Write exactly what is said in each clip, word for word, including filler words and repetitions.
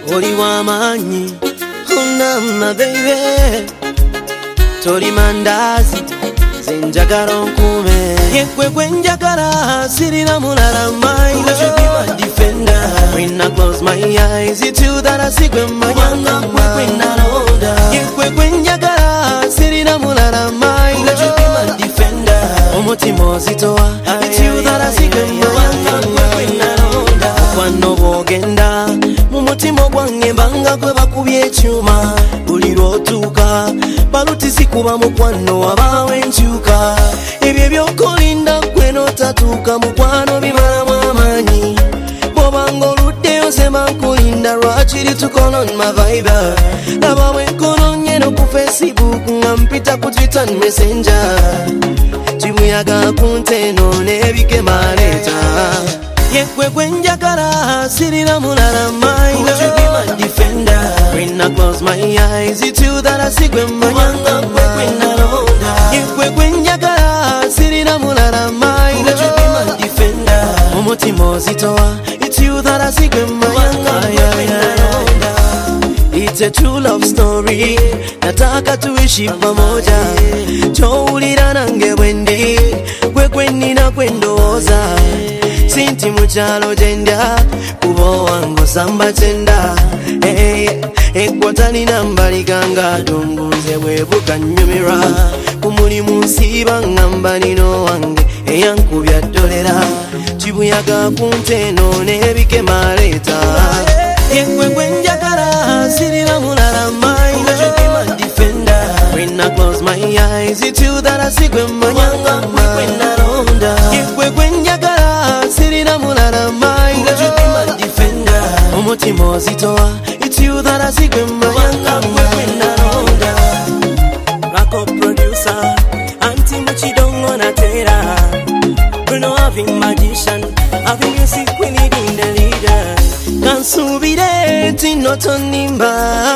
Oli wamanyi unama baby Tori mandazi zenjagala nkume Yekwe kwenjagala sirina mulala mind Would you be my defender? When I close my eyes it's you that I see when my younger when I older Yekwe kwenjagala sirina mulala mind Would you be my defender? Omutima ozitoa it's you that I see when my younger when I older Kwano bogenda mumutima gwange mbanga kwe bakubye ekyuma buli lwotuuka baluti sikuba mukwano wabawe nkyuka ebyo byokolinda gwe notatuuka mukwano bimalamu amanyi bwobanga oluddeyo sema nkulinda lwakiri tukola on my viber laba bwenkononye no ku Facebook nga mpita ku Twitter and Messenger kibuyaga kunteno n'ebikemaleeta Yekwe kwenjagala sirina mulala mind Would you be my defender? When I close my eyes it's you that I see when my younger when I older Yekwe kwenjagala sirina mulala mind Would you be my defender? Omutima ozitoa it's you that I see when my younger when I older It's a true love story nataka tuishi pamoja chowulira nange bwendi gwe gwenina kwendowooza Sinti muchalo jenda kubo wangu samba chenda hey, ekwatani nambali ganga dungunze webuka nyumira kumuli musiba ngamba nino wange eyankubya dolera kibuyaga kunteno nebike maleta yekwe kwenjagala sirina mulala mind Would you be my defender? When I close my eyes it's you that I see when my younger when I older yekwe kwenjagala sirina mulala mind Would you be my defender? Omutima ozitoa it's you that I see when my younger when I older Rock up producer Auntie Muchidongo Natera Bruno having magician having music we need in the leader Kansubire tinotonimba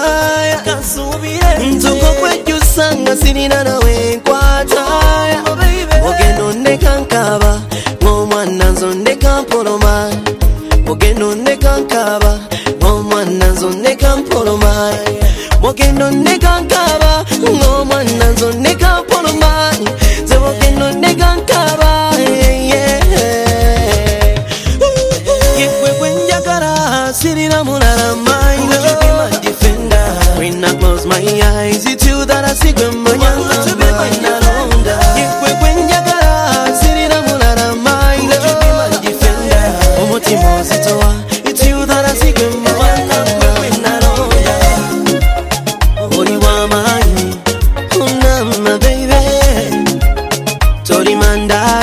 Kansubire ntuko kwejusanga sirina nawe nkwata Ogeno nekankaba Ngomwana nzonde kampoloma Ogeno nekankaba Ngomwana nzonde kampoloma Ogeno nekankaba Ngomwana nzonde kampoloma Ogeno nekankaba Yekwe kwenjagala sirina mulala mind Would you be my defender? When I close my eyes it's you that I see when my younger when I older Yekwe kwenjagala sirina mulala mind Would you be my defender? Omutima ozitoa it's you that I see when my younger when I older Oli wamanyi unama baby Tori manda